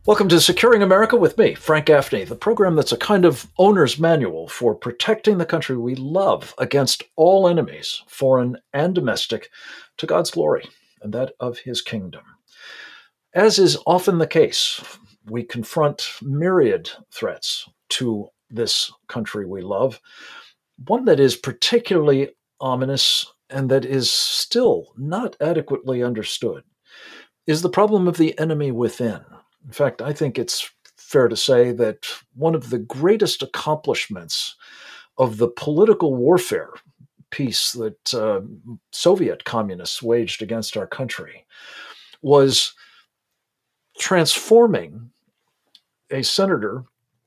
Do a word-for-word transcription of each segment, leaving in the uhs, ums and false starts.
Welcome to Securing America with me, Frank Gaffney, the program that's a kind of owner's manual for protecting the country we love against all enemies, foreign and domestic, to God's glory and that of his kingdom. As is often the case, we confront myriad threats to this country we love. One that is particularly ominous and that is still not adequately understood is the problem of the enemy within. In fact, I think it's fair to say that one of the greatest accomplishments of the political warfare peace that uh, Soviet communists waged against our country was transforming a senator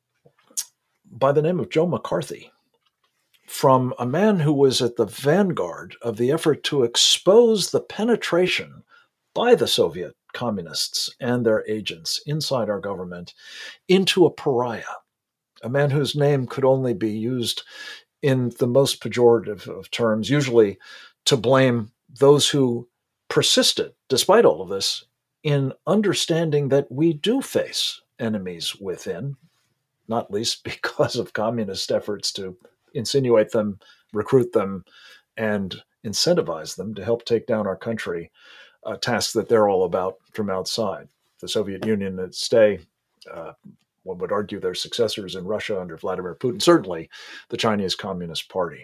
by the name of Joe McCarthy from a man who was at the vanguard of the effort to expose the penetration by the Soviet communists and their agents inside our government into a pariah, a man whose name could only be used in the most pejorative of terms, usually to blame those who persisted, despite all of this, in understanding that we do face enemies within, not least because of communist efforts to insinuate them, recruit them, and incentivize them to help take down our country, a task that they're all about from outside. The Soviet Union, its stay, uh, one would argue their successors in Russia under Vladimir Putin, certainly the Chinese Communist Party.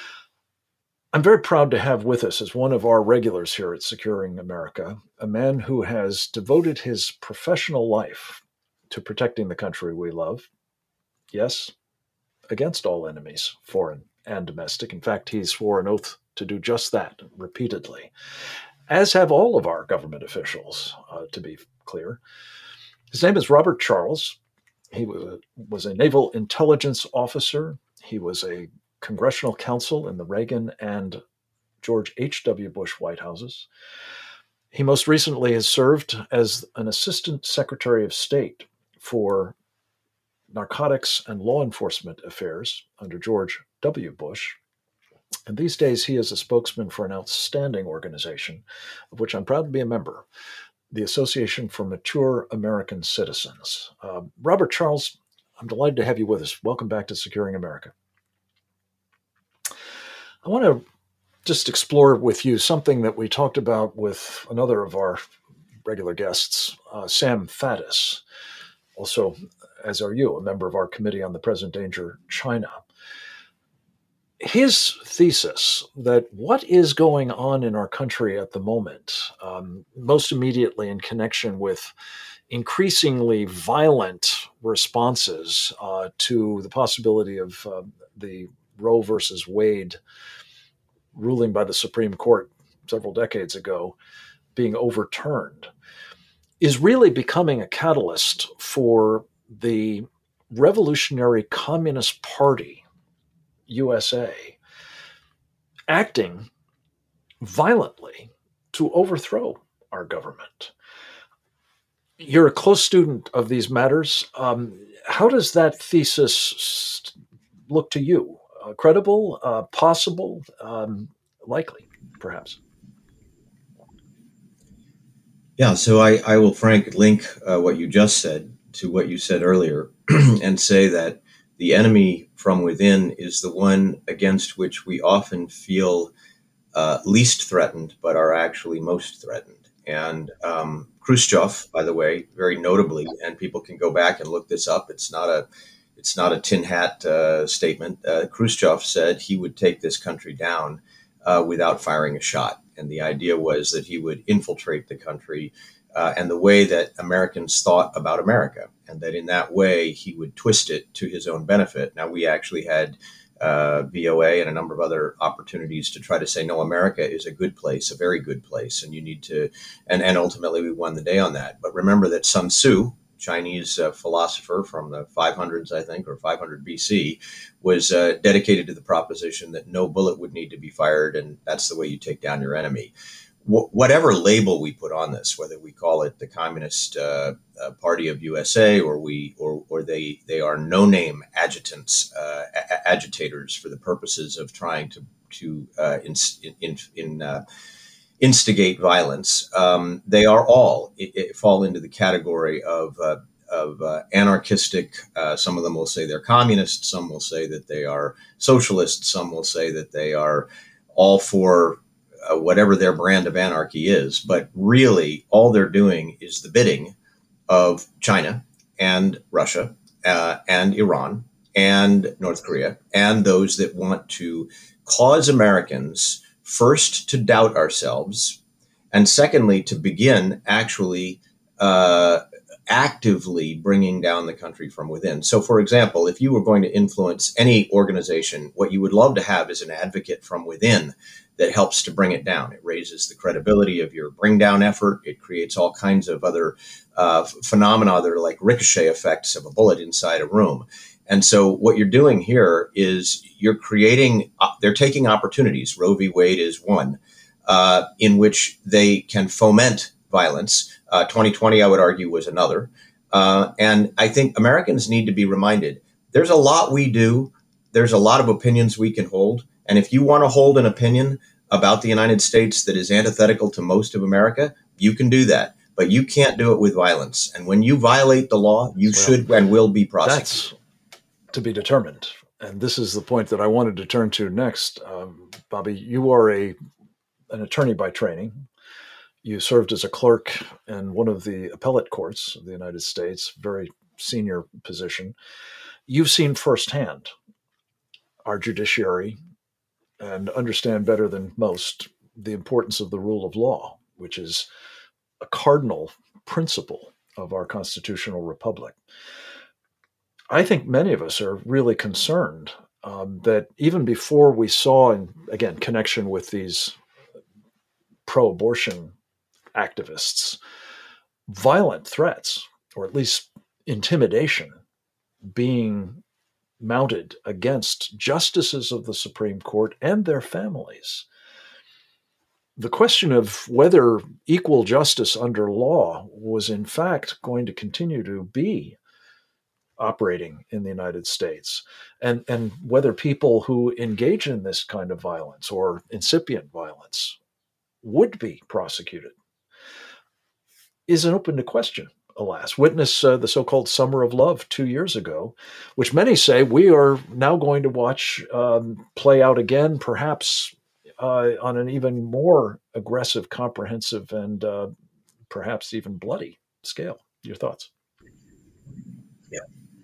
I'm very proud to have with us as one of our regulars here at Securing America, a man who has devoted his professional life to protecting the country we love. Yes, against all enemies, foreign and domestic. In fact, he swore an oath to do just that repeatedly, as have all of our government officials, uh, to be clear. His name is Robert Charles. He was a, was a naval intelligence officer. He was a congressional counsel in the Reagan and George H W. Bush White Houses. He most recently has served as an assistant secretary of state for narcotics and law enforcement affairs under George W. Bush. And these days, he is a spokesman for an outstanding organization, of which I'm proud to be a member, the Association for Mature American Citizens. Uh, Robert Charles, I'm delighted to have you with us. Welcome back to Securing America. I want to just explore with you something that we talked about with another of our regular guests, uh, Sam Faddis, also, as are you, a member of our Committee on the Present Danger, China. His thesis that what is going on in our country at the moment, um, most immediately in connection with increasingly violent responses uh, to the possibility of uh, the Roe versus Wade ruling by the Supreme Court several decades ago being overturned, is really becoming a catalyst for the Revolutionary Communist Party, U S A, acting violently to overthrow our government. You're a close student of these matters. Um, how does that thesis look to you? Uh, credible, uh, possible, um, likely, perhaps? Yeah, so I, I will, Frank, link uh, what you just said to what you said earlier and say that the enemy from within is the one against which we often feel uh, least threatened, but are actually most threatened. And um, Khrushchev, by the way, very notably, and people can go back and look this up. It's not a, it's not a tin hat uh, statement. Uh, Khrushchev said he would take this country down uh, without firing a shot. And the idea was that he would infiltrate the country uh, and the way that Americans thought about America, and that in that way he would twist it to his own benefit. Now, we actually had uh, V O A and a number of other opportunities to try to say, no, America is a good place, a very good place, and you need to, and, and ultimately we won the day on that. But remember that Sun Tzu, Chinese uh, philosopher from the five hundreds, I think, or five hundred B C, was uh, dedicated to the proposition that no bullet would need to be fired, and that's the way you take down your enemy. Wh- whatever label we put on this, whether we call it the Communist uh, uh, Party of U S A, or we, or or they they are no-name adjutants, uh, a- agitators for the purposes of trying to to uh, in in, in uh, instigate violence, um, they are all it, it fall into the category of uh, of uh, anarchistic. Uh, some of them will say they're communists. Some will say that they are socialists. Some will say that they are all for uh, whatever their brand of anarchy is. But really, all they're doing is the bidding of China and Russia uh, and Iran and North Korea and those that want to cause Americans first to doubt ourselves, and secondly, to begin actually uh, actively bringing down the country from within. So, for example, if you were going to influence any organization, what you would love to have is an advocate from within that helps to bring it down. It raises the credibility of your bring down effort. It creates all kinds of other uh, phenomena that are like ricochet effects of a bullet inside a room. And so what you're doing here is you're creating, uh, they're taking opportunities. Roe v. Wade is one, uh, in which they can foment violence. Uh, twenty twenty, I would argue, was another. Uh, and I think Americans need to be reminded there's a lot we do. There's a lot of opinions we can hold. And if you want to hold an opinion about the United States that is antithetical to most of America, you can do that. But you can't do it with violence. And when you violate the law, you well, should and will be prosecuted. That's to be determined. And this is the point that I wanted to turn to next. Um, Bobby, you are a an attorney by training. You served as a clerk in one of the appellate courts of the United States, very senior position. You've seen firsthand our judiciary and understand better than most the importance of the rule of law, which is a cardinal principle of our constitutional republic. I think many of us are really concerned um, that even before we saw, in, again, connection with these pro-abortion activists, violent threats, or at least intimidation, being mounted against justices of the Supreme Court and their families. The question of whether equal justice under law was in fact going to continue to be operating in the United States, and, and whether people who engage in this kind of violence or incipient violence would be prosecuted, is an open to question, alas. Witness uh, the so-called Summer of Love two years ago, which many say we are now going to watch um, play out again, perhaps uh, on an even more aggressive, comprehensive, and uh, perhaps even bloody scale. Your thoughts? Yeah.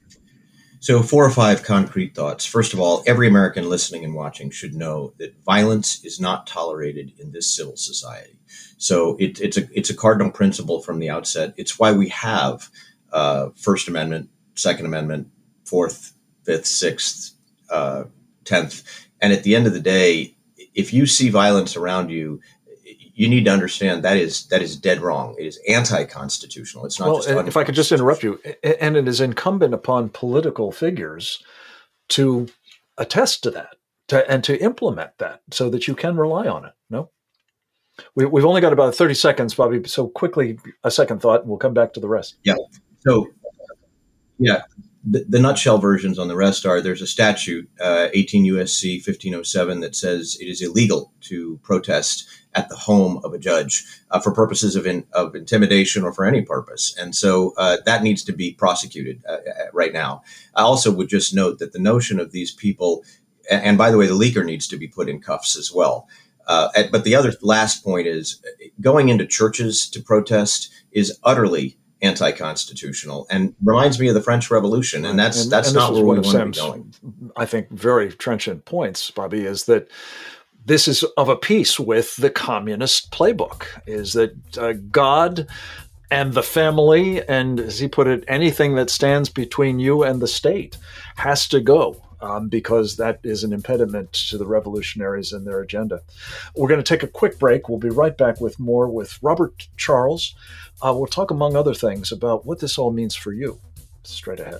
So four or five concrete thoughts. First of all, every American listening and watching should know that violence is not tolerated in this civil society. So it, it's a it's a cardinal principle from the outset. It's why we have uh, First Amendment, Second Amendment, Fourth, Fifth, Sixth, uh, Tenth. And at the end of the day, if you see violence around you, you need to understand that is that is dead wrong. It is anti-constitutional. It's not well, just if I could just interrupt you, and it is incumbent upon political figures to attest to that to, and to implement that so that you can rely on it. No? We, we've only got about thirty seconds, Bobby, so quickly, a second thought, and we'll come back to the rest. Yeah. So, yeah, the, the nutshell versions on the rest are there's a statute, uh, eighteen U S C fifteen oh seven, that says it is illegal to protest at the home of a judge uh, for purposes of in, of intimidation or for any purpose. And so uh, that needs to be prosecuted uh, right now. I also would just note that the notion of these people, and by the way, the leaker needs to be put in cuffs as well. Uh, but the other last point is going into churches to protest is utterly anti-constitutional and reminds me of the French Revolution. And that's, and, that's and not where we want to be going. I think very trenchant points, Bobby, is that this is of a piece with the communist playbook, is that uh, God and the family, and as he put it, anything that stands between you and the state has to go, um, because that is an impediment to the revolutionaries and their agenda. We're going to take a quick break. We'll be right back with more with Robert Charles. Uh, we'll talk, among other things, about what this all means for you. Straight ahead.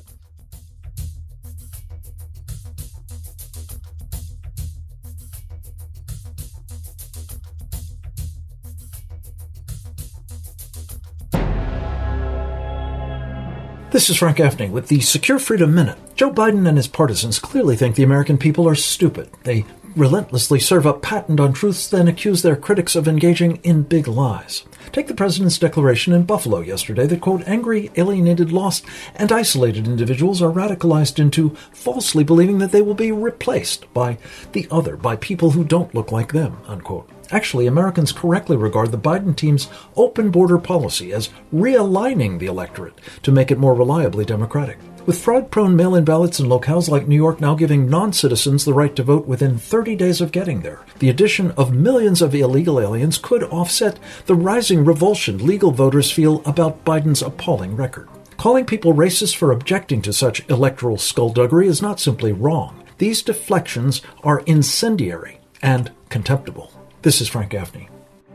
This is Frank Gaffney with the Secure Freedom Minute. Joe Biden and his partisans clearly think the American people are stupid. They relentlessly serve up patent on truths, then accuse their critics of engaging in big lies. Take the president's declaration in Buffalo yesterday that, quote, angry, alienated, lost, and isolated individuals are radicalized into falsely believing that they will be replaced by the other, by people who don't look like them, unquote. Actually, Americans correctly regard the Biden team's open border policy as realigning the electorate to make it more reliably Democratic. With fraud-prone mail-in ballots in locales like New York now giving non-citizens the right to vote within thirty days of getting there, the addition of millions of illegal aliens could offset the rising revulsion legal voters feel about Biden's appalling record. Calling people racist for objecting to such electoral skullduggery is not simply wrong. These deflections are incendiary and contemptible. This is Frank Gaffney.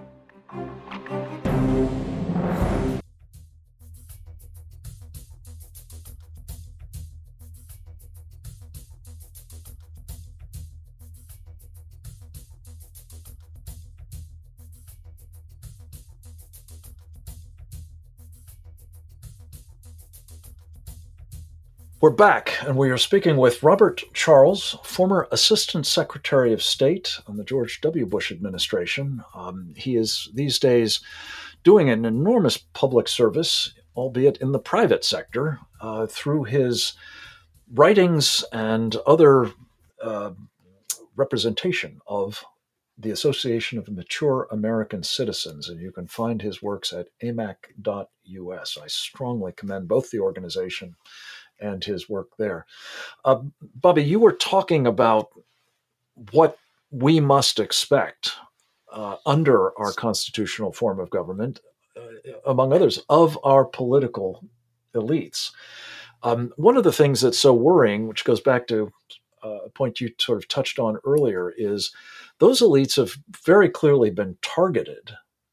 We're back, and we are speaking with Robert Charles, former Assistant Secretary of State on the George W. Bush administration. Um, he is these days doing an enormous public service, albeit in the private sector, uh, through his writings and other uh, representation of the Association of Mature American Citizens, and you can find his works at A M A C dot U S. I strongly commend both the organization and his work there. Uh, Bobby, you were talking about what we must expect uh, under our constitutional form of government, uh, among others, of our political elites. Um, one of the things that's so worrying, which goes back to uh, a point you sort of touched on earlier, is those elites have very clearly been targeted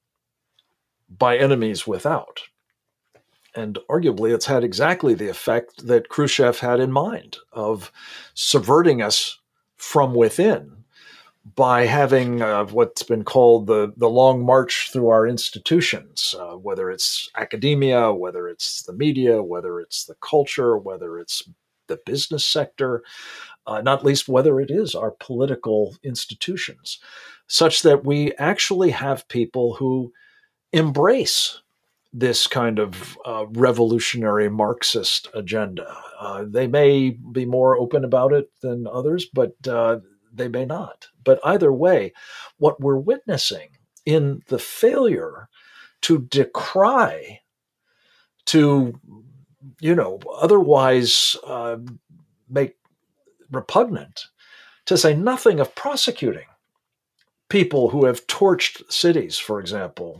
by enemies without. And arguably, it's had exactly the effect that Khrushchev had in mind of subverting us from within by having uh, what's been called the, the long march through our institutions, uh, whether it's academia, whether it's the media, whether it's the culture, whether it's the business sector, uh, not least whether it is our political institutions, such that we actually have people who embrace this kind of uh, revolutionary Marxist agenda. Uh, they may be more open about it than others, but uh, they may not. But either way, what we're witnessing in the failure to decry, to, you know, otherwise uh, make repugnant, to say nothing of prosecuting people who have torched cities, for example,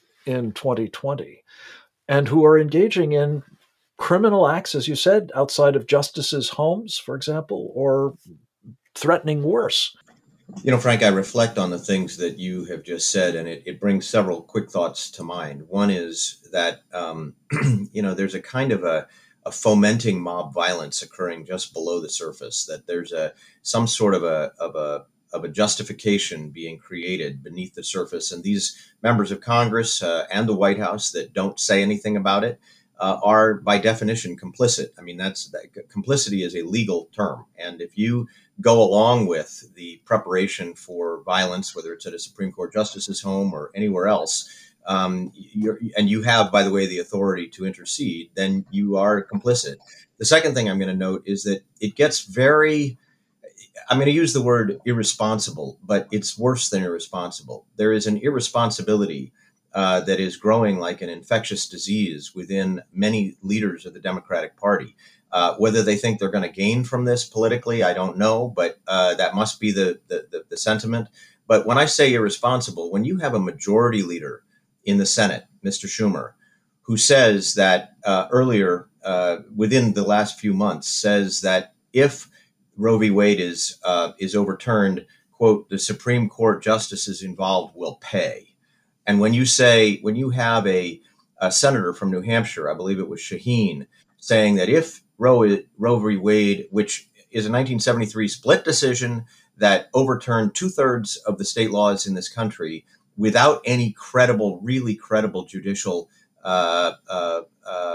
in twenty twenty, and who are engaging in criminal acts, as you said, outside of justices' homes, for example, or threatening worse. You know, Frank, I reflect on the things that you have just said, and it, it brings several quick thoughts to mind. One is that, um, you know, there's a kind of a, a fomenting mob violence occurring just below the surface, that there's a some sort of a of a of a justification being created beneath the surface. And these members of Congress uh, and the White House that don't say anything about it uh, are by definition complicit. I mean, that's that, complicity is a legal term. And if you go along with the preparation for violence, whether it's at a Supreme Court justice's home or anywhere else, um, you're, and you have, by the way, the authority to intercede, then you are complicit. The second thing I'm going to note is that it gets very I'm going to use the word irresponsible, but it's worse than irresponsible. There is an irresponsibility uh, that is growing like an infectious disease within many leaders of the Democratic Party. Uh, whether they think they're going to gain from this politically, I don't know, but uh, that must be the, the, the, the sentiment. But when I say irresponsible, when you have a majority leader in the Senate, Mister Schumer, who says that uh, earlier, uh, within the last few months, says that if Roe v. Wade is uh, is overturned, quote, the Supreme Court justices involved will pay. And when you say, when you have a, a senator from New Hampshire, I believe it was Shaheen, saying that if Roe, Roe v. Wade, which is a nineteen seventy-three split decision that overturned two thirds of the state laws in this country without any credible, really credible judicial uh, uh, uh,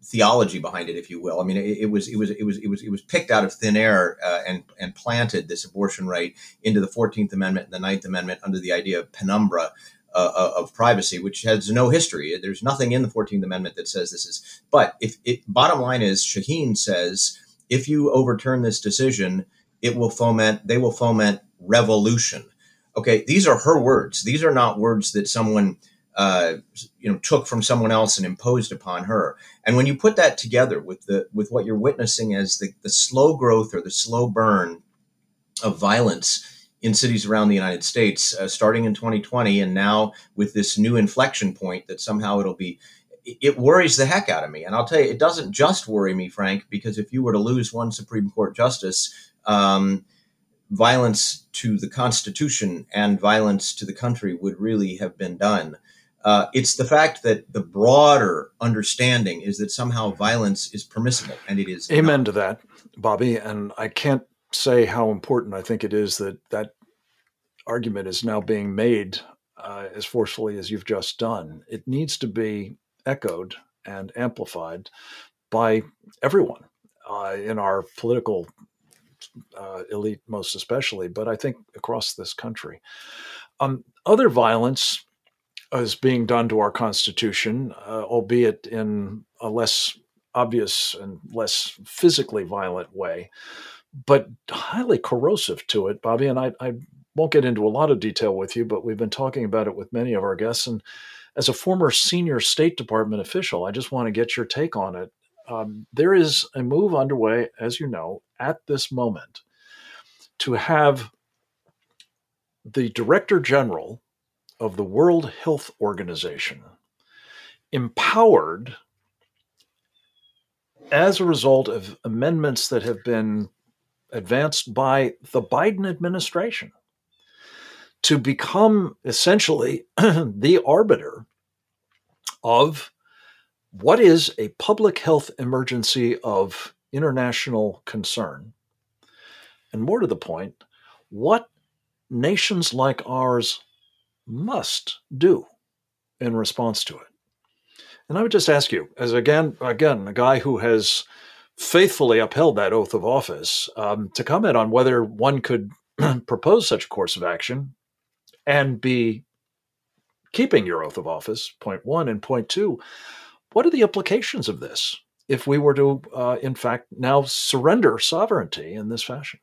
theology behind it, if you will. I mean, it, it was it was it was it was it was picked out of thin air uh, and and planted, this abortion right, into the fourteenth Amendment and the ninth Amendment under the idea of penumbra uh, of privacy, which has no history. There's nothing in the fourteenth Amendment that says this is. But if it, bottom line is, Shaheen says, if you overturn this decision, it will foment. They will foment revolution. Okay, these are her words. These are not words that someone Uh, you know, took from someone else and imposed upon her. And when you put that together with the with what you're witnessing as the, the slow growth or the slow burn of violence in cities around the United States, uh, starting in twenty twenty, and now with this new inflection point that somehow it'll be, it worries the heck out of me. And I'll tell you, it doesn't just worry me, Frank, because if you were to lose one Supreme Court justice, um, violence to the Constitution and violence to the country would really have been done. Uh, it's the fact that the broader understanding is that somehow violence is permissible, and it is Amen not. to that, Bobby. And I can't say how important I think it is that that argument is now being made uh, as forcefully as you've just done. It needs to be echoed and amplified by everyone uh, in our political uh, elite, most especially, but I think across this country. Um, other violence is being done to our Constitution, uh, albeit in a less obvious and less physically violent way, but highly corrosive to it, Bobby. And I, I won't get into a lot of detail with you, but we've been talking about it with many of our guests. And as a former senior State Department official, I just want to get your take on it. Um, there is a move underway, as you know, at this moment to have the Director General of the World Health Organization empowered as a result of amendments that have been advanced by the Biden administration to become essentially the arbiter of what is a public health emergency of international concern. And more to the point, what nations like ours must do in response to it. And I would just ask you, as again, again, a guy who has faithfully upheld that oath of office, um, to comment on whether one could propose such a course of action and be keeping your oath of office, point one, and point two, what are the implications of this if we were to, uh, in fact, now surrender sovereignty in this fashion?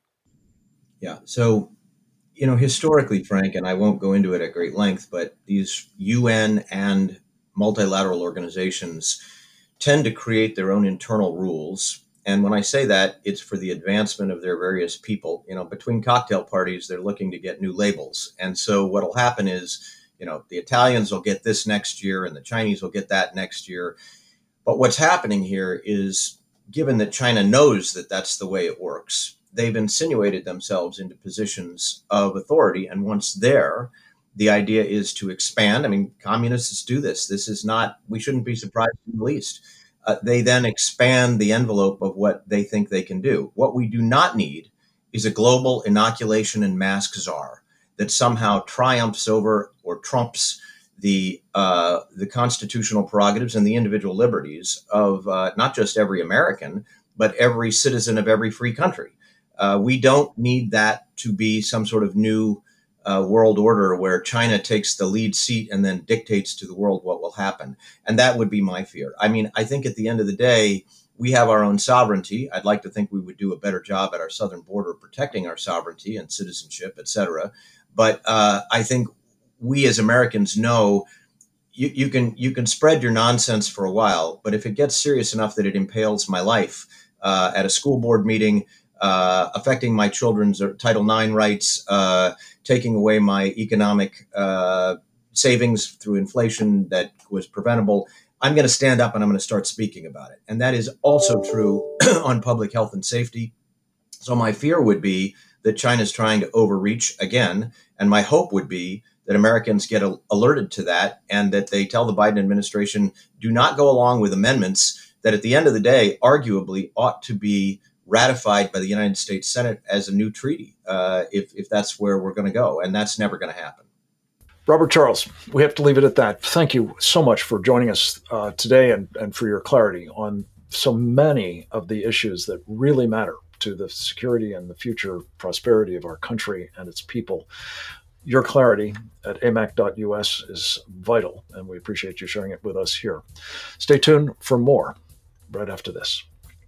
Yeah. So, you know, historically, Frank, and I won't go into it at great length, but these U N and multilateral organizations tend to create their own internal rules. And when I say that, it's for the advancement of their various people. You know, between cocktail parties, they're looking to get new labels. And so what will happen is, you know, the Italians will get this next year and the Chinese will get that next year. But what's happening here is, given that China knows that that's the way it works, they've insinuated themselves into positions of authority. And once there, the idea is to expand. I mean, communists do this. This is not, we shouldn't be surprised in the least. Uh, they then expand the envelope of what they think they can do. What we do not need is a global inoculation and mask czar that somehow triumphs over or trumps the uh, the constitutional prerogatives and the individual liberties of uh, not just every American, but every citizen of every free country. Uh, we don't need that to be some sort of new uh, world order where China takes the lead seat and then dictates to the world what will happen. And that would be my fear. I mean, I think at the end of the day, we have our own sovereignty. I'd like to think we would do a better job at our southern border protecting our sovereignty and citizenship, et cetera. But uh, I think we as Americans know you, you can you can spread your nonsense for a while, but if it gets serious enough that it impales my life uh, at a school board meeting, uh, affecting my children's Title nine rights, uh, taking away my economic uh, savings through inflation that was preventable, I'm going to stand up and I'm going to start speaking about it. And that is also true on public health and safety. So my fear would be that China is trying to overreach again. And my hope would be that Americans get a- alerted to that and that they tell the Biden administration, do not go along with amendments that at the end of the day, arguably ought to be ratified by the United States Senate as a new treaty, uh, if, if that's where we're going to go. And that's never going to happen. Robert Charles, we have to leave it at that. Thank you so much for joining us uh, today and, and for your clarity on so many of the issues that really matter to the security and the future prosperity of our country and its people. Your clarity at a m a c dot u s is vital, and we appreciate you sharing it with us here. Stay tuned for more right after this.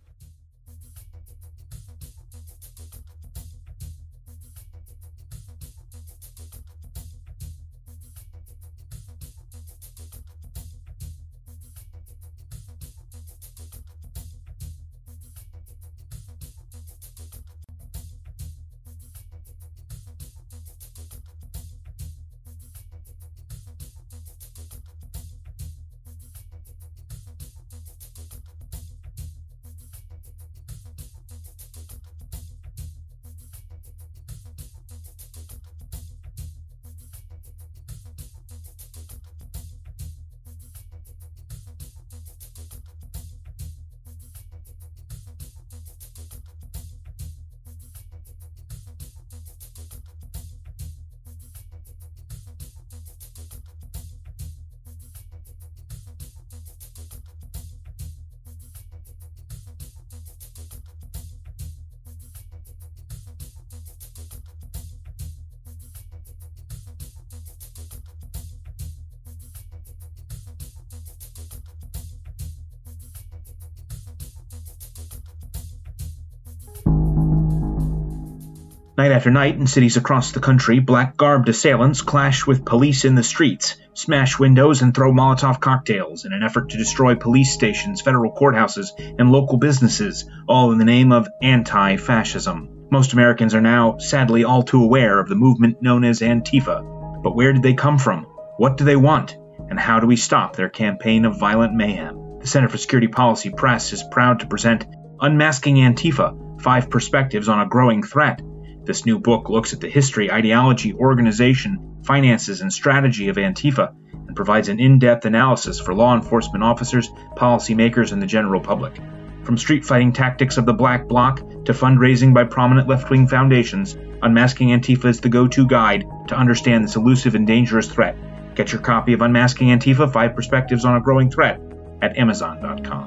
Night after night, in cities across the country, black-garbed assailants clash with police in the streets, smash windows, and throw Molotov cocktails in an effort to destroy police stations, federal courthouses, and local businesses, all in the name of anti-fascism. Most Americans are now, sadly, all too aware of the movement known as Antifa. But where did they come from? What do they want? And how do we stop their campaign of violent mayhem? The Center for Security Policy Press is proud to present Unmasking Antifa, Five Perspectives on a Growing Threat. This new book looks at the history, ideology, organization, finances, and strategy of Antifa and provides an in-depth analysis for law enforcement officers, policymakers, and the general public. From street-fighting tactics of the Black Bloc to fundraising by prominent left-wing foundations, Unmasking Antifa is the go-to guide to understand this elusive and dangerous threat. Get your copy of Unmasking Antifa, Five Perspectives on a Growing Threat at amazon dot com.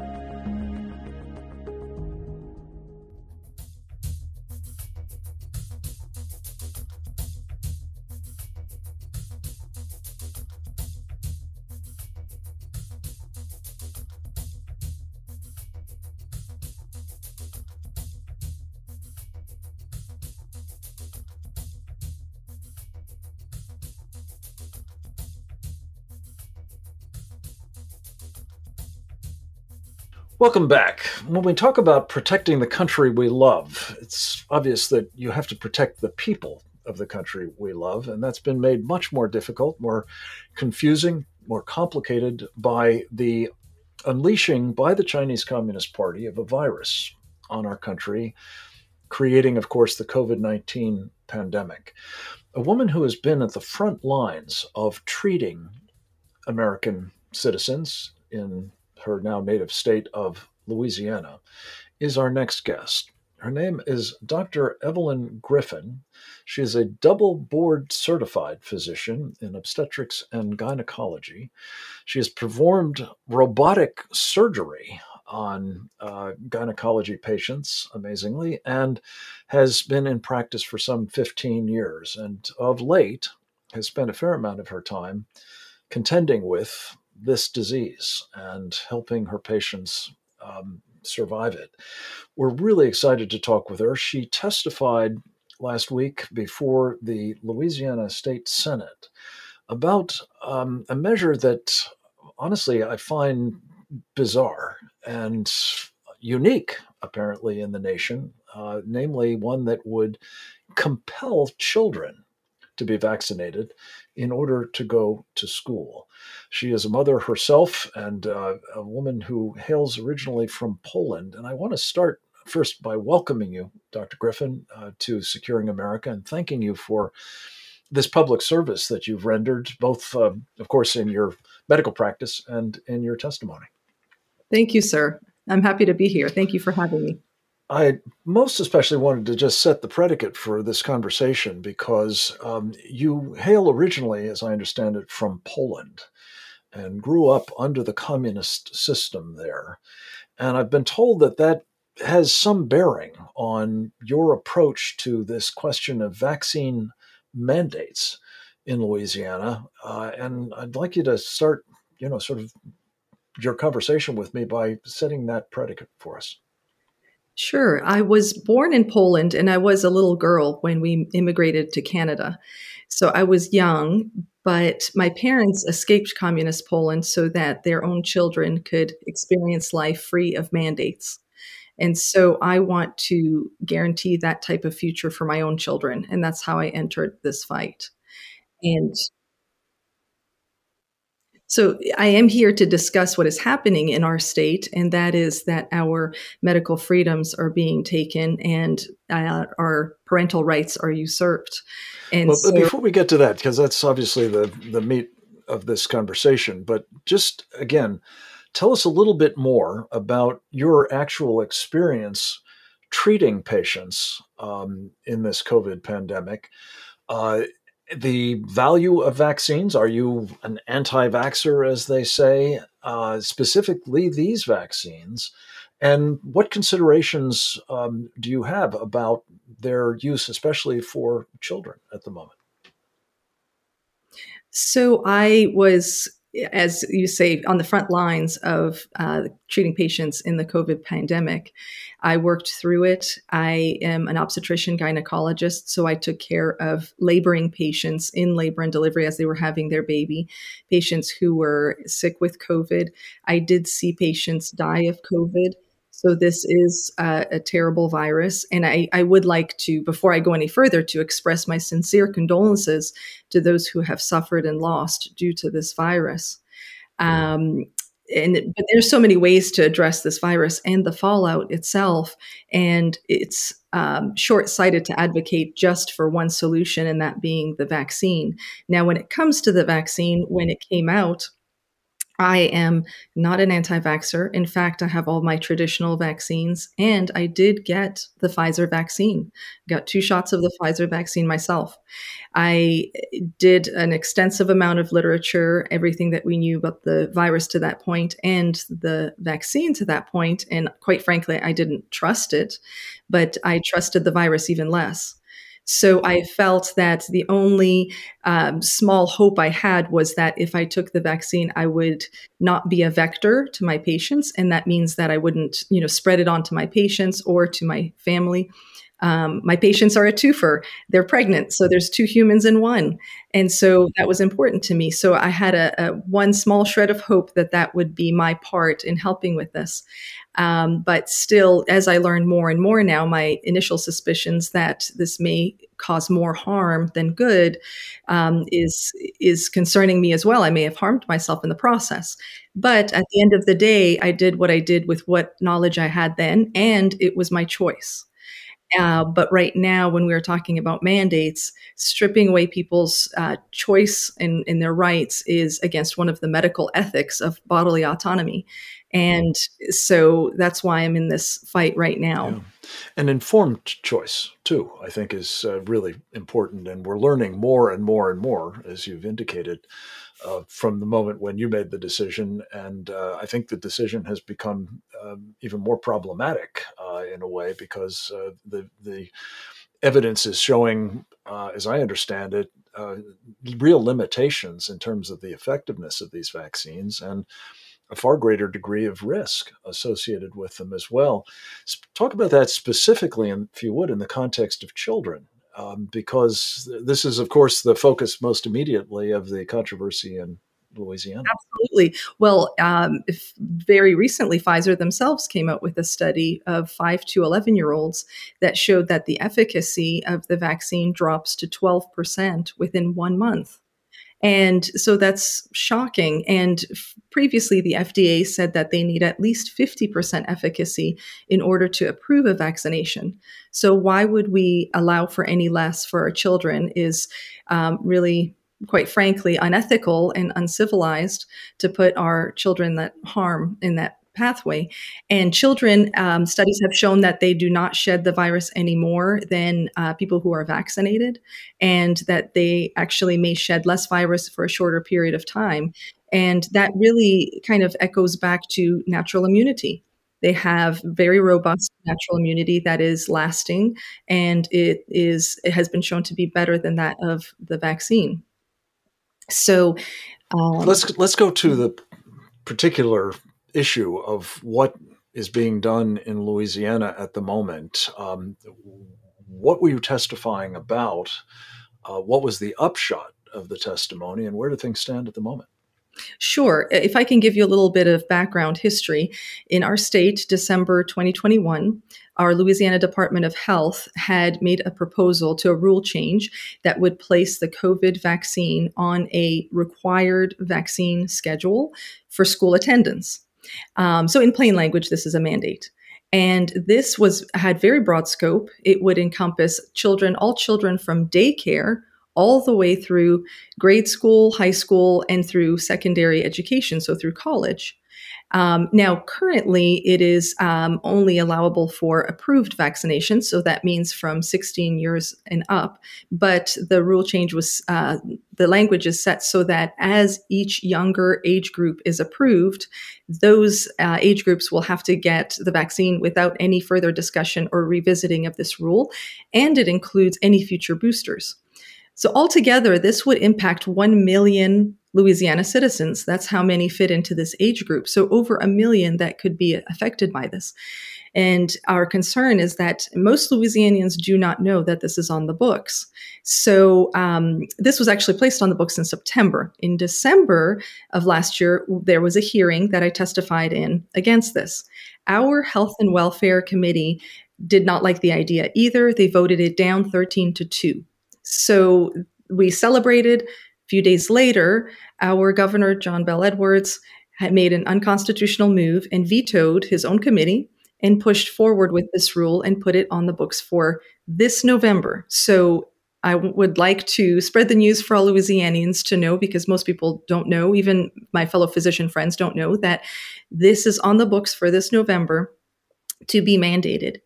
Welcome back. When we talk about protecting the country we love, it's obvious that you have to protect the people of the country we love, and that's been made much more difficult, more confusing, more complicated by the unleashing by the Chinese Communist Party of a virus on our country, creating, of course, the COVID nineteen pandemic. A woman who has been at the front lines of treating American citizens in her now native state of Louisiana, is our next guest. Her name is Doctor Evelyn Griffin. She is a double board certified physician in obstetrics and gynecology. She has performed robotic surgery on uh, gynecology patients, amazingly, and has been in practice for some fifteen years. And of late, has spent a fair amount of her time contending with this disease and helping her patients um, survive it. We're really excited to talk with her. She testified last week before the Louisiana State Senate about um, a measure that, honestly, I find bizarre and unique, apparently, in the nation, uh, namely one that would compel children to be vaccinated in order to go to school. She is a mother herself and uh, a woman who hails originally from Poland. And I want to start first by welcoming you, Doctor Griffin, uh, to Securing America and thanking you for this public service that you've rendered, both, uh, of course, in your medical practice and in your testimony. Thank you, sir. I'm happy to be here. Thank you for having me. I most especially wanted to just set the predicate for this conversation because um, you hail originally, as I understand it, from Poland and grew up under the communist system there. And I've been told that that has some bearing on your approach to this question of vaccine mandates in Louisiana. Uh, and I'd like you to start, you know, sort of your conversation with me by setting that predicate for us. Sure. I was born in Poland and I was a little girl when we immigrated to Canada. So I was young, but my parents escaped communist Poland so that their own children could experience life free of mandates. And so I want to guarantee that type of future for my own children. And that's how I entered this fight. And so I am here to discuss what is happening in our state, and that is that our medical freedoms are being taken and uh, our parental rights are usurped. And well, so, before we get to that, because that's obviously the, the meat of this conversation, but just again, tell us a little bit more about your actual experience treating patients um, in this COVID pandemic. Uh, the value of vaccines. Are you an anti-vaxxer, as they say, uh, specifically these vaccines? And what considerations um, do you have about their use, especially for children at the moment? So I was, as you say, on the front lines of uh, treating patients in the COVID pandemic. I worked through it. I am an obstetrician gynecologist, so I took care of laboring patients in labor and delivery as they were having their baby, patients who were sick with COVID. I did see patients die of COVID. So this is uh, a terrible virus. And I, I would like to, before I go any further, to express my sincere condolences to those who have suffered and lost due to this virus. Um, and but there's so many ways to address this virus and the fallout itself. And it's um, short-sighted to advocate just for one solution, and that being the vaccine. Now, when it comes to the vaccine, when it came out, I am not an anti-vaxxer. In fact, I have all my traditional vaccines, and I did get the Pfizer vaccine. Got two shots of the Pfizer vaccine myself. I did an extensive amount of literature, everything that we knew about the virus to that point and the vaccine to that point. And quite frankly, I didn't trust it, but I trusted the virus even less. So I felt that the only um, small hope I had was that if I took the vaccine, I would not be a vector to my patients. And that means that I wouldn't, you know, spread it on to my patients or to my family. Um, my patients are a twofer. They're pregnant. So there's two humans in one. And so that was important to me. So I had a, a one small shred of hope that that would be my part in helping with this. Um, but still, as I learn more and more now, my initial suspicions that this may cause more harm than good um, is is concerning me as well. I may have harmed myself in the process. But at the end of the day, I did what I did with what knowledge I had then, and it was my choice. Uh, but right now, when we are talking about mandates, stripping away people's uh, choice in, in their rights is against one of the medical ethics of bodily autonomy. And so that's why I'm in this fight right now. Yeah. An informed choice, too, I think is uh, really important. And we're learning more and more and more, as you've indicated, uh, from the moment when you made the decision. And uh, I think the decision has become um, even more problematic uh, in a way because uh, the, the evidence is showing, uh, as I understand it, uh, real limitations in terms of the effectiveness of these vaccines and a far greater degree of risk associated with them as well. Talk about that specifically, if you would, in the context of children, um, because this is, of course, the focus most immediately of the controversy in Louisiana. Absolutely. Well, um, if very recently, Pfizer themselves came out with a study of five to eleven-year-olds that showed that the efficacy of the vaccine drops to twelve percent within one month. And so that's shocking. And f- previously, the F D A said that they need at least fifty percent efficacy in order to approve a vaccination. So why would we allow for any less for our children is um, really, quite frankly, unethical and uncivilized to put our children that harm in that pathway. And children, um, studies have shown that they do not shed the virus any more than uh, people who are vaccinated, and that they actually may shed less virus for a shorter period of time. And that really kind of echoes back to natural immunity. They have very robust natural immunity that is lasting, and it is it has been shown to be better than that of the vaccine. So um, let's let's go to the particular issue of what is being done in Louisiana at the moment. Um, what were you testifying about? Uh, what was the upshot of the testimony, and where do things stand at the moment? Sure. If I can give you a little bit of background history, in our state, December twenty twenty-one, our Louisiana Department of Health had made a proposal to a rule change that would place the COVID vaccine on a required vaccine schedule for school attendance. Um, so in plain language, this is a mandate. And this was had very broad scope. It would encompass children, all children from daycare all the way through grade school, high school, and through secondary education, so through college. Um, now, currently, it is um, only allowable for approved vaccinations, so that means from sixteen years and up. But the rule change was, uh, the language is set so that as each younger age group is approved, those uh, age groups will have to get the vaccine without any further discussion or revisiting of this rule, and it includes any future boosters. So altogether, this would impact one million Louisiana citizens. That's how many fit into this age group. So over a million that could be affected by this. And our concern is that most Louisianians do not know that this is on the books. So um, this was actually placed on the books in September. In December of last year, there was a hearing that I testified in against this. Our Health and Welfare Committee did not like the idea either. They voted it down thirteen to two. So we celebrated. A few days later, our governor, John Bel Edwards, had made an unconstitutional move and vetoed his own committee and pushed forward with this rule and put it on the books for this November. So I w- would like to spread the news for all Louisianians to know, because most people don't know, even my fellow physician friends don't know, that this is on the books for this November to be mandated.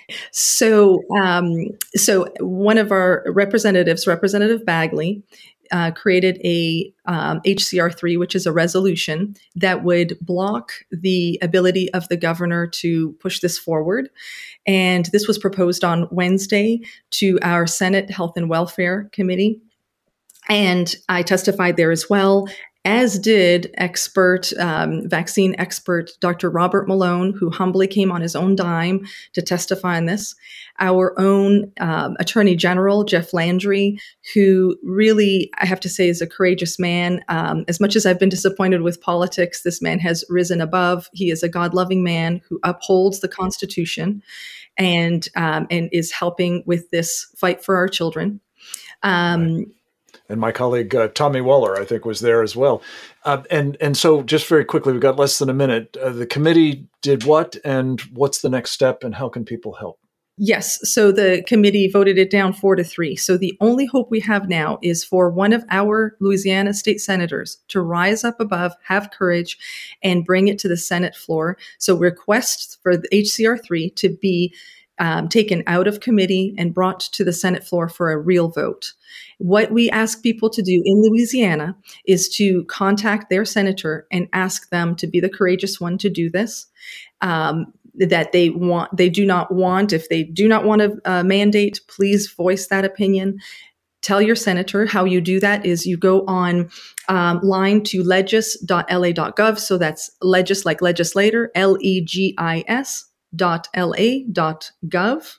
So, um, so one of our representatives, Representative Bagley, uh, created a um, H C R three, which is a resolution that would block the ability of the governor to push this forward. And this was proposed on Wednesday to our Senate Health and Welfare Committee. And I testified there as well, as did expert, um, vaccine expert Doctor Robert Malone, who humbly came on his own dime to testify on this. Our own um, Attorney General, Jeff Landry, who really, I have to say, is a courageous man. Um, as much as I've been disappointed with politics, this man has risen above. He is a God-loving man who upholds the Constitution and, um, and is helping with this fight for our children. Um, right. And my colleague, uh, Tommy Waller, I think, was there as well. Uh, and, and so just very quickly, we've got less than a minute. Uh, the committee did what, and what's the next step, and how can people help? Yes. So the committee voted it down four to three. So the only hope we have now is for one of our Louisiana state senators to rise up above, have courage, and bring it to the Senate floor. So request for the H C R three to be Um, taken out of committee and brought to the Senate floor for a real vote. What we ask people to do in Louisiana is to contact their senator and ask them to be the courageous one to do this. Um, that they want, they do not want, if they do not want a uh, mandate, please voice that opinion. Tell your senator. How you do that is you go on um, line to legis dot l a dot gov. So that's legis like legislator, L E G I S. dot L A dot gov.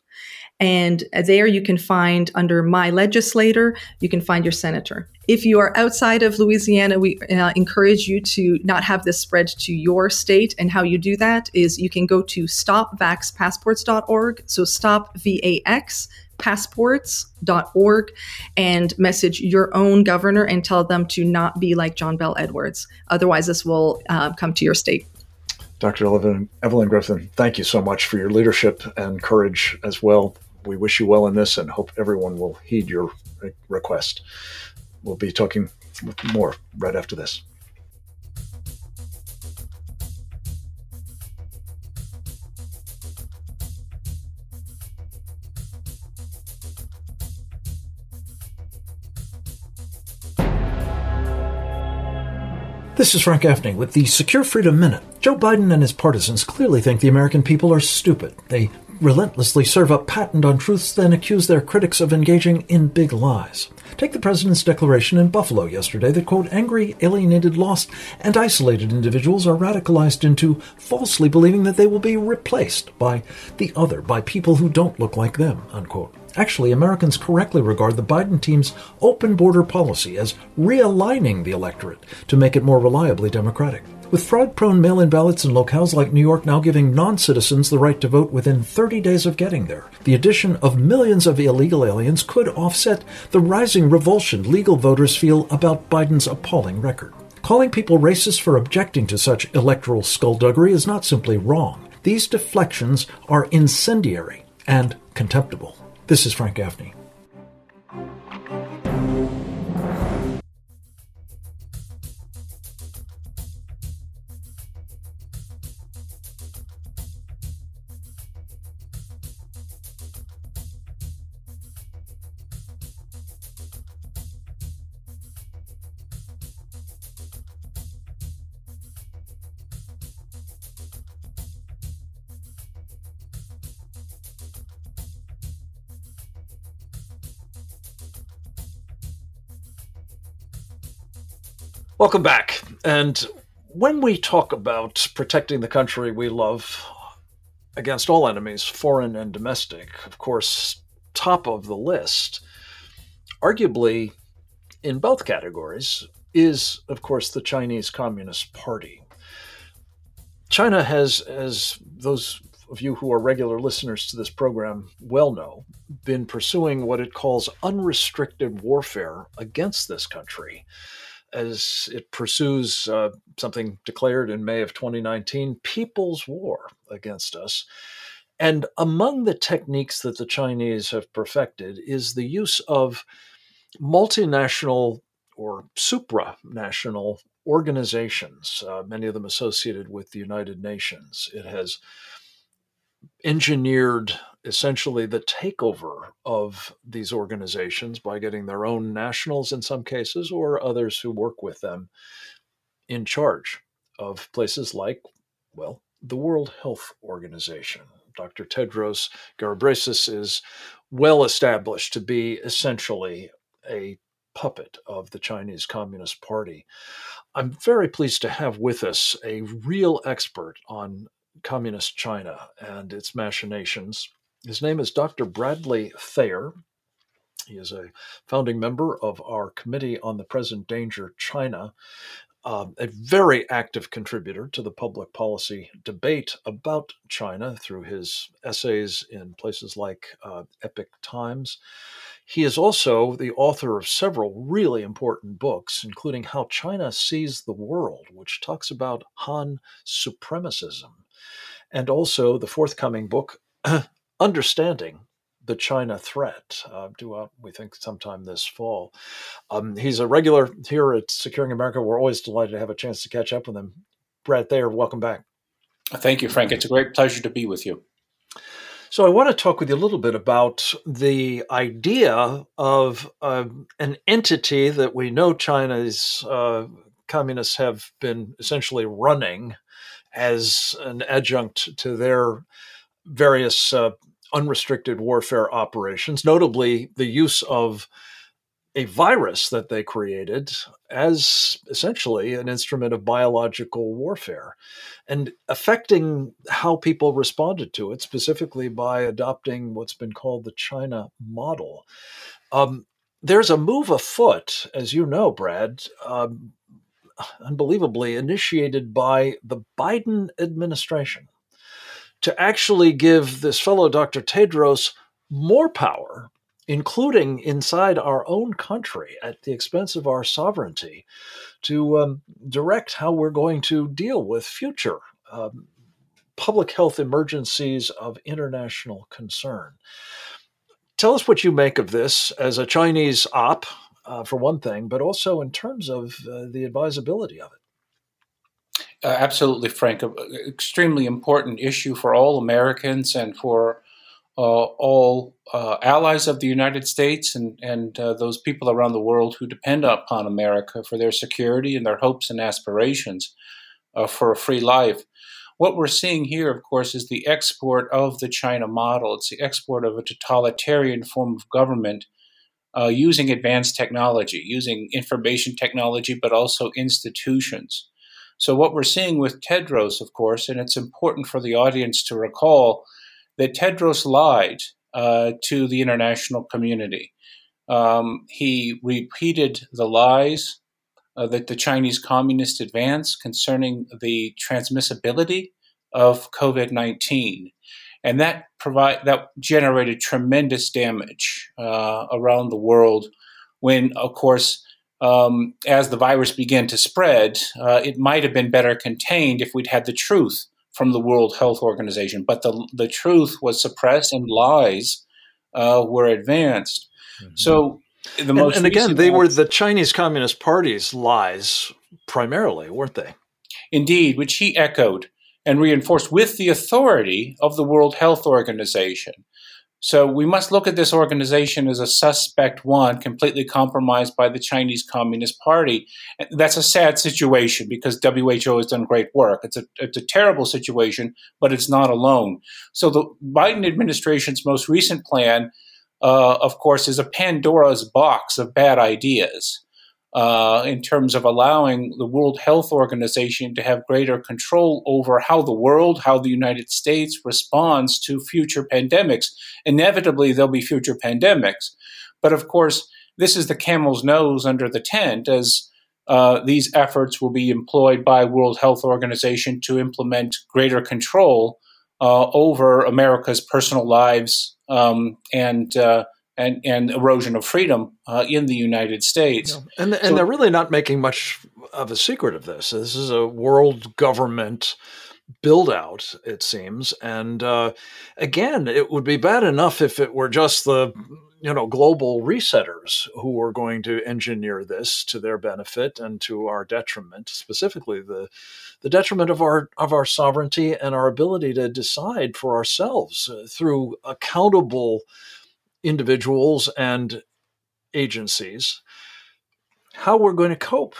And there you can find under My Legislator, you can find your senator. If you are outside of Louisiana, we uh, encourage you to not have this spread to your state. And how you do that is you can go to stop vax passports dot org. So stop V A X passports dot org and message your own governor and tell them to not be like John Bel Edwards. Otherwise, this will uh, come to your state. Doctor Evelyn, Evelyn Griffin, thank you so much for your leadership and courage as well. We wish you well in this and hope everyone will heed your request. We'll be talking more right after this. This is Frank Gaffney with the Secure Freedom Minute. Joe Biden and his partisans clearly think the American people are stupid. They relentlessly serve up patent untruths, then accuse their critics of engaging in big lies. Take the president's declaration in Buffalo yesterday that, quote, angry, alienated, lost, and isolated individuals are radicalized into falsely believing that they will be replaced by the other, by people who don't look like them, unquote. Actually, Americans correctly regard the Biden team's open border policy as realigning the electorate to make it more reliably democratic. With fraud-prone mail-in ballots in locales like New York now giving non-citizens the right to vote within thirty days of getting there, the addition of millions of illegal aliens could offset the rising revulsion legal voters feel about Biden's appalling record. Calling people racist for objecting to such electoral skullduggery is not simply wrong. These deflections are incendiary and contemptible. This is Frank Gaffney. Welcome back. And when we talk about protecting the country we love against all enemies, foreign and domestic, of course, top of the list, arguably in both categories, is, of course, the Chinese Communist Party. China has, as those of you who are regular listeners to this program well know, been pursuing what it calls unrestricted warfare against this country, as it pursues uh, something declared in May of twenty nineteen, People's War against us. And among the techniques that the Chinese have perfected is the use of multinational or supranational organizations, uh, many of them associated with the United Nations. It has engineered essentially the takeover of these organizations by getting their own nationals in some cases, or others who work with them, in charge of places like, well, the World Health Organization. Doctor Tedros Ghebreyesus is well established to be essentially a puppet of the Chinese Communist Party. I'm very pleased to have with us a real expert on Communist China and its machinations. His name is Doctor Bradley Thayer. He is a founding member of our Committee on the Present Danger China, um, a very active contributor to the public policy debate about China through his essays in places like uh, Epoch Times. He is also the author of several really important books, including How China Sees the World, which talks about Han supremacism, and also the forthcoming book, Understanding the China Threat, uh, due out, we think, sometime this fall. Um, he's a regular here at Securing America. We're always delighted to have a chance to catch up with him. Brad Thayer, welcome back. Thank you, Frank. It's a great pleasure to be with you. So I want to talk with you a little bit about the idea of uh, an entity that we know China's uh, communists have been essentially running as an adjunct to their various uh, unrestricted warfare operations, notably the use of a virus that they created as essentially an instrument of biological warfare and affecting how people responded to it, specifically by adopting what's been called the China model. Um, there's a move afoot, as you know, Brad, um, unbelievably initiated by the Biden administration to actually give this fellow Doctor Tedros more power, including inside our own country at the expense of our sovereignty, to um, direct how we're going to deal with future um, public health emergencies of international concern. Tell us what you make of this as a Chinese op, uh, for one thing, but also in terms of uh, the advisability of it. Uh, absolutely, Frank. An extremely important issue for all Americans and for uh, all uh, allies of the United States and, and uh, those people around the world who depend upon America for their security and their hopes and aspirations uh, for a free life. What we're seeing here, of course, is the export of the China model. It's the export of a totalitarian form of government uh, using advanced technology, using information technology, but also institutions. So what we're seeing with Tedros, of course, and it's important for the audience to recall that Tedros lied uh, to the international community. Um, he repeated the lies uh, that the Chinese Communists advanced concerning the transmissibility of COVID nineteen. And that provide that generated tremendous damage uh, around the world when, of course, um, as the virus began to spread, uh, it might have been better contained if we'd had the truth from the World Health Organization. But the, the truth was suppressed and lies uh, were advanced. Mm-hmm. So the most and, and again, they were the Chinese Communist Party's lies primarily, weren't they? Indeed, which he echoed and reinforced with the authority of the World Health Organization. So we must look at this organization as a suspect one, completely compromised by the Chinese Communist Party. That's a sad situation because W H O has done great work. It's a, it's a terrible situation, but it's not alone. So the Biden administration's most recent plan, uh, of course, is a Pandora's box of bad ideas. Uh, in terms of allowing the World Health Organization to have greater control over how the world, how the United States responds to future pandemics. Inevitably, there'll be future pandemics. But of course, this is the camel's nose under the tent, as uh, these efforts will be employed by World Health Organization to implement greater control uh, over America's personal lives um, and uh, And, and erosion of freedom uh, in the United States. Yeah. And, and so, they're really not making much of a secret of this. This is a world government build out, it seems. And uh, again, it would be bad enough if it were just the you know global resetters who were going to engineer this to their benefit and to our detriment, specifically the the detriment of our of our sovereignty and our ability to decide for ourselves uh, through accountable individuals and agencies, how we're going to cope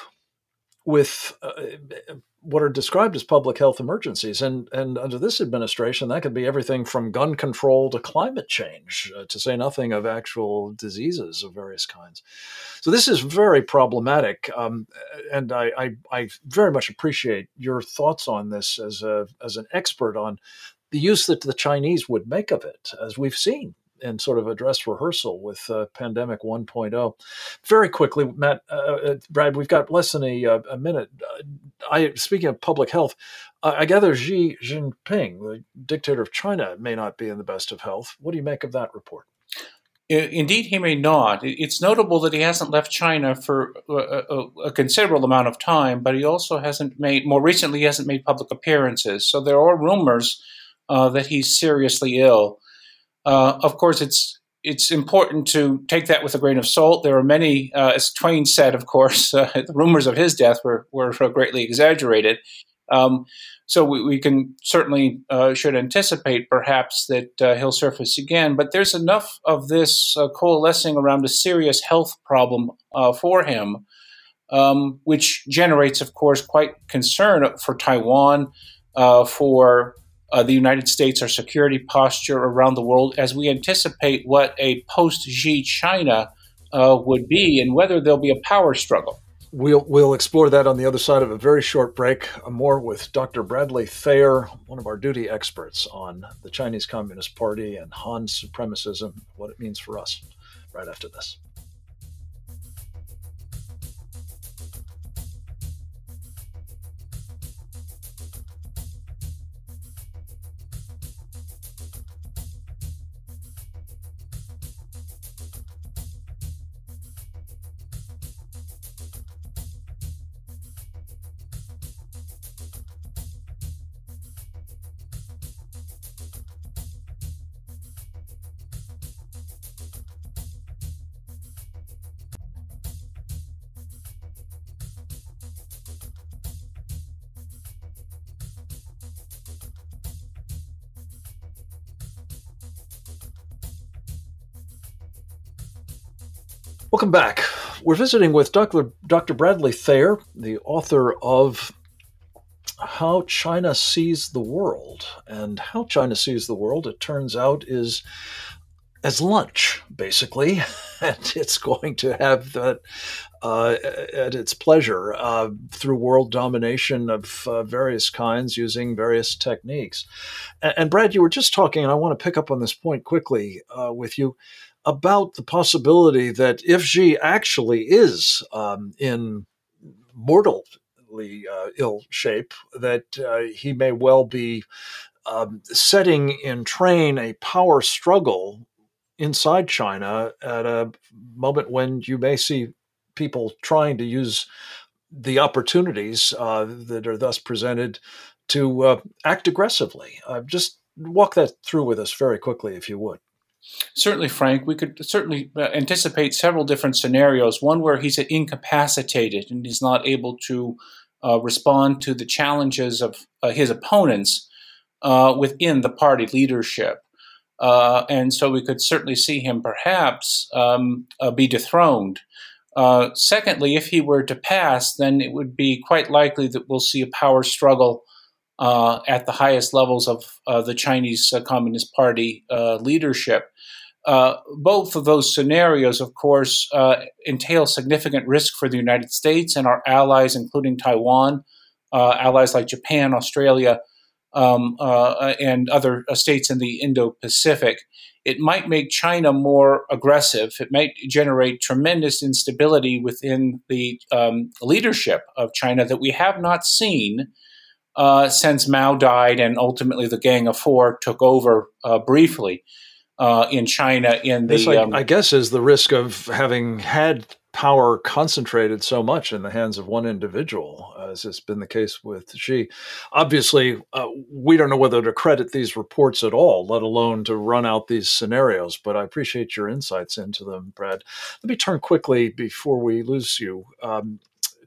with uh, what are described as public health emergencies. And, and under this administration, that could be everything from gun control to climate change, uh, to say nothing of actual diseases of various kinds. So this is very problematic. Um, and I, I, I very much appreciate your thoughts on this as a, as an expert on the use that the Chinese would make of it, as we've seen in sort of a dress rehearsal with uh, Pandemic one point oh. Very quickly, Matt, uh, Brad, we've got less than a, a minute. Uh, I speaking of public health, uh, I gather Xi Jinping, the dictator of China, may not be in the best of health. What do you make of that report? Indeed, he may not. It's notable that he hasn't left China for a, a, a considerable amount of time, but he also hasn't made, more recently, he hasn't made public appearances. So there are rumors uh, that he's seriously ill. Uh, of course, it's it's important to take that with a grain of salt. There are many, uh, as Twain said, of course, uh, the rumors of his death were, were greatly exaggerated. Um, so we, we can certainly uh, should anticipate perhaps that uh, he'll surface again. But there's enough of this uh, coalescing around a serious health problem uh, for him, um, which generates, of course, quite concern for Taiwan, uh, for Uh, the United States, our security posture around the world, as we anticipate what a post-Xi China uh, would be and whether there'll be a power struggle. We'll we'll explore that on the other side of a very short break. More with Doctor Bradley Thayer, one of our duty experts on the Chinese Communist Party and Han supremacism, what it means for us, right after this. Welcome back. We're visiting with Doctor Doctor Bradley Thayer, the author of How China Sees the World. And how China sees the world, it turns out, is as lunch, basically. And it's going to have that uh, at its pleasure uh, through world domination of uh, various kinds using various techniques. And, and Brad, you were just talking, and I want to pick up on this point quickly uh, with you, about the possibility that if Xi actually is um, in mortally uh, ill shape, that uh, he may well be um, setting in train a power struggle inside China at a moment when you may see people trying to use the opportunities uh, that are thus presented to uh, act aggressively. Uh, just walk that through with us very quickly, if you would. Certainly, Frank. We could certainly anticipate several different scenarios. One where he's incapacitated and he's not able to uh, respond to the challenges of uh, his opponents uh, within the party leadership. Uh, and so we could certainly see him perhaps um, uh, be dethroned. Uh, secondly, if he were to pass, then it would be quite likely that we'll see a power struggle uh, at the highest levels of uh, the Chinese uh, Communist Party uh, leadership. Uh, both of those scenarios, of course, uh, entail significant risk for the United States and our allies, including Taiwan, uh, allies like Japan, Australia, um, uh, and other uh, states in the Indo-Pacific. It might make China more aggressive. It might generate tremendous instability within the um, leadership of China that we have not seen uh, since Mao died and ultimately the Gang of Four took over uh, briefly uh, in China. In the, this, I, um, I guess, is the risk of having had power concentrated so much in the hands of one individual, as has been the case with Xi. Obviously, uh, we don't know whether to credit these reports at all, let alone to run out these scenarios, but I appreciate your insights into them, Brad. Let me turn quickly, before we lose you, um,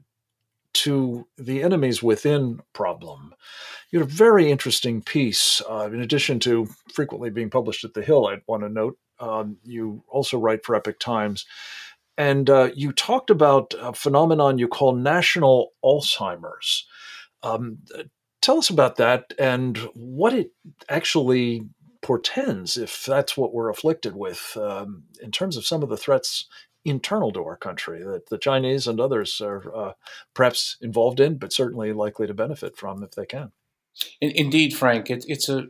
to the enemies within problem. You had a very interesting piece, uh, in addition to frequently being published at The Hill, I'd want to note. Um, you also write for Epoch Times. And uh, you talked about a phenomenon you call national Alzheimer's. Um, tell us about that and what it actually portends, if that's what we're afflicted with, um, in terms of some of the threats internal to our country that the Chinese and others are uh, perhaps involved in, but certainly likely to benefit from if they can. Indeed, Frank, it, it's a,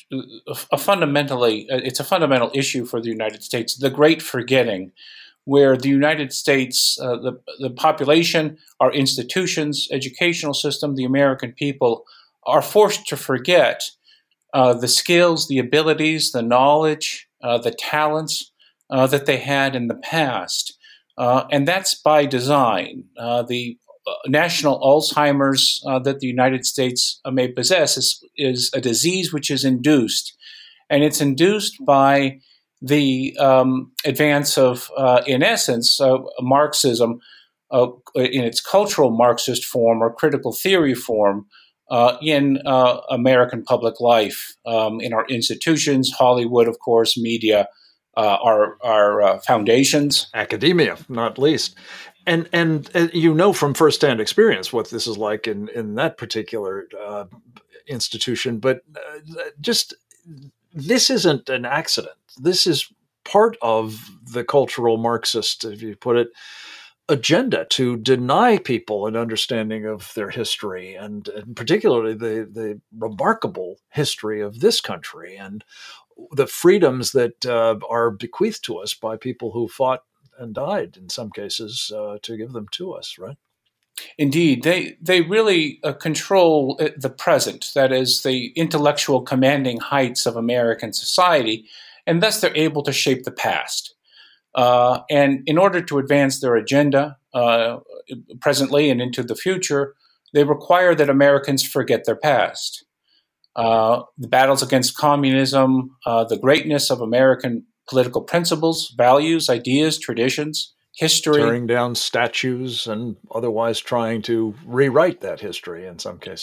a fundamentally it's a fundamental issue for the United States. The great forgetting, where the United States, uh, the, the population, our institutions, educational system, the American people are forced to forget uh, the skills, the abilities, the knowledge, uh, the talents uh, that they had in the past. Uh, and that's by design. Uh, the uh, national Alzheimer's uh, that the United States uh, may possess is, is a disease which is induced. And it's induced by the um, advance of, uh, in essence, uh, Marxism uh, in its cultural Marxist form or critical theory form uh, in uh, American public life, um, in our institutions, Hollywood, of course, media, uh, our, our uh, foundations. Academia, not least. And and uh, you know from firsthand experience what this is like in, in that particular uh, institution, but uh, just this isn't an accident. This is part of the cultural Marxist, if you put it, agenda to deny people an understanding of their history, and, and particularly the, the remarkable history of this country and the freedoms that uh, are bequeathed to us by people who fought and died, in some cases, uh, to give them to us, right? Indeed, they they really uh, control the present, that is, the intellectual commanding heights of American society, and thus they're able to shape the past. Uh, and in order to advance their agenda uh, presently and into the future, they require that Americans forget their past. Uh, the battles against communism, uh, the greatness of American political principles, values, ideas, traditions, history. Tearing down statues and otherwise trying to rewrite that history in some cases.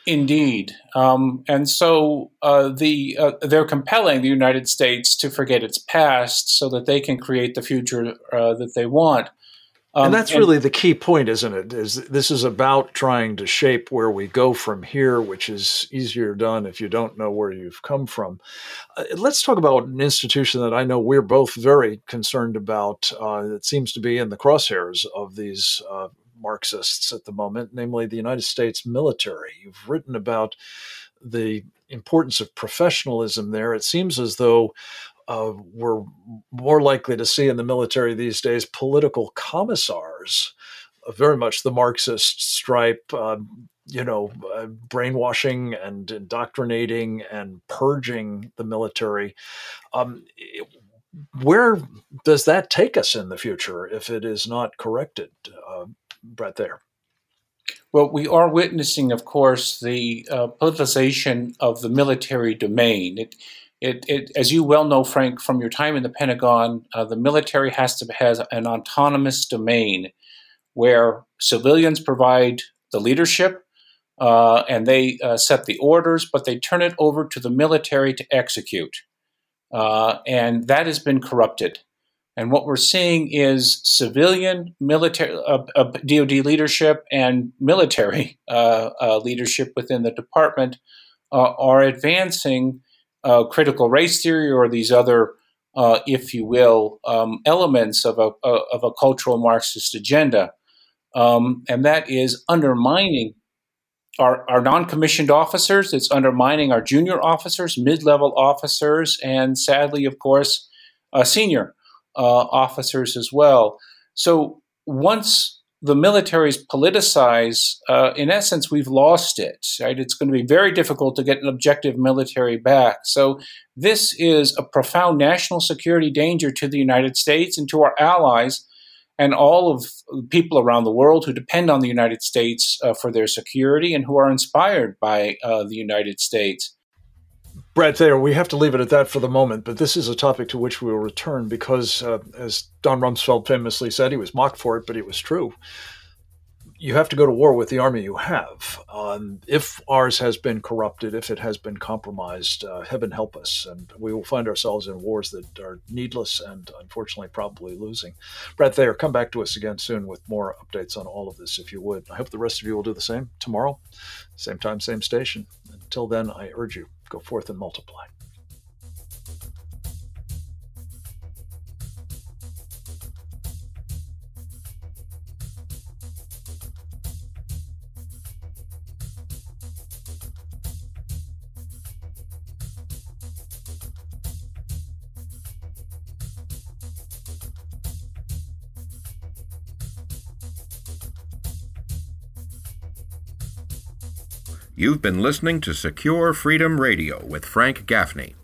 Indeed. Um, and so uh, the uh, they're compelling the United States to forget its past so that they can create the future uh, that they want. Um, and that's and, really the key point, isn't it? Is this is about trying to shape where we go from here, which is easier done if you don't know where you've come from. Uh, let's talk about an institution that I know we're both very concerned about uh, that seems to be in the crosshairs of these uh, Marxists at the moment, namely the United States military. You've written about the importance of professionalism there. It seems as though Uh, we're more likely to see in the military these days political commissars, uh, very much the Marxist stripe, uh, you know, uh, brainwashing and indoctrinating and purging the military. Um, it, where does that take us in the future if it is not corrected, uh, Brett Thayer? Well, we are witnessing, of course, the uh, politicization of the military domain. It, It, it, as you well know, Frank, from your time in the Pentagon, uh, the military has to has an autonomous domain where civilians provide the leadership uh, and they uh, set the orders, but they turn it over to the military to execute. Uh, and that has been corrupted. And what we're seeing is civilian military uh, uh, D O D leadership and military uh, uh, leadership within the department uh, are advancing Uh, critical race theory or these other, uh, if you will, um, elements of a, a of a cultural Marxist agenda, um, and that is undermining our, our non-commissioned officers. It's undermining our junior officers, mid-level officers, and sadly, of course, uh, senior uh, officers as well. So once the military is politicized, uh, in essence, we've lost it, right? It's going to be very difficult to get an objective military back. So this is a profound national security danger to the United States and to our allies and all of the people around the world who depend on the United States uh, for their security and who are inspired by uh, the United States. Brett Thayer, we have to leave it at that for the moment, but this is a topic to which we will return because, uh, as Don Rumsfeld famously said, he was mocked for it, but it was true. You have to go to war with the army you have. Um, if ours has been corrupted, if it has been compromised, uh, heaven help us, and we will find ourselves in wars that are needless and unfortunately probably losing. Brett Thayer, come back to us again soon with more updates on all of this, if you would. I hope the rest of you will do the same tomorrow, same time, same station. Until then, I urge you, go forth and multiply. You've been listening to Secure Freedom Radio with Frank Gaffney.